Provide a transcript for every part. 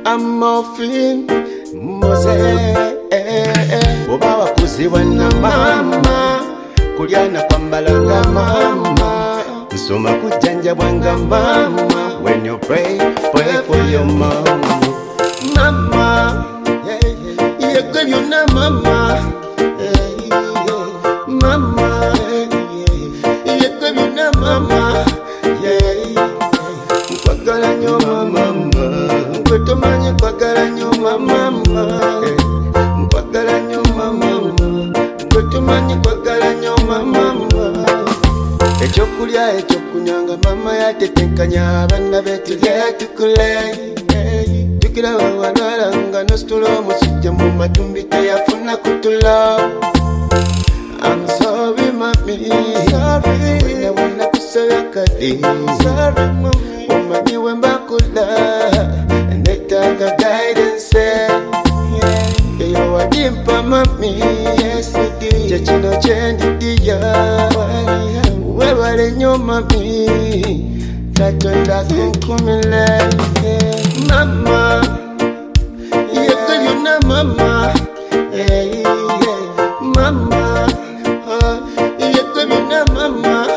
I'm morphine, mose. Oba wakuzibwa na mama, kulyana kwambalanga mama, nsoma kujanjabwanga mama. When you pray for your mama. Mama, yeah, girl, you know mama. Mama, yeah, girl, you know mama. Kwagala nyo mama, kwetomanye kwagala nyo mama. Kwagala nyo mama, kwetomanye kwagala nyo mama. Ekyokulya ekyokunyanga mama yatetenkanya abaana be tulye tukule. Tukira walwala nga nositula omusujja mu matumbi teyafuna kutula. I'm sorry mami, wena wena kusaba kadi. Sorry mami, omanyi wembakula netaaga guidance. Eyo wadimpa mami, kyekino kyendidiya. Webale nnyo mami, Katonda kunkumile. Mama, yeah, girl, you know mama. Mama, yeah, girl, you know mama.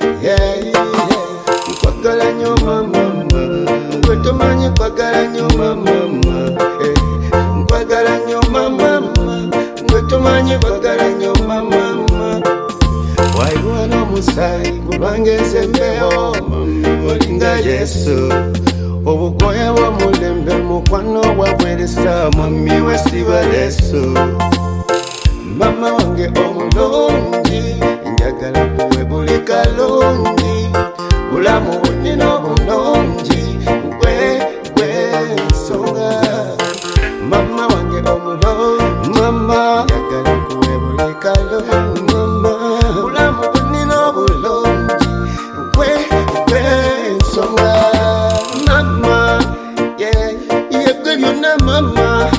Kwagala nnyo mama, kwetomanye kwagala nnyo mama. Kwagala nnyo mama, kwetomanye kwagala nnyo mama. Waliwo n'omusaayi kubanga ezembewo olinga Yesu. Obugoye bw'omulembe mukwano bwabweresa mwami wesiba Yesu. Mama wange omulungi, njagala kuwe buli kalungi. Bulamu bunina obulungi, gwe nsonga. Mama wange omulungi, mama njagala kuwe buli kalungi. Bulamu bunina obulungi, gwe nsonga. Mama, yeah, girl, you know mama.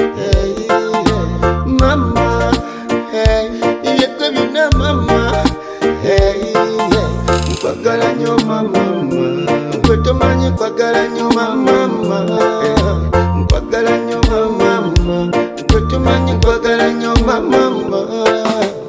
Mama, yeah, girl, you know mama. Kwagala nnyo mama, kwetomanye kwagala nnyo mama. Kwagala nnyo mama, kwetomanye kwagala nnyo mama.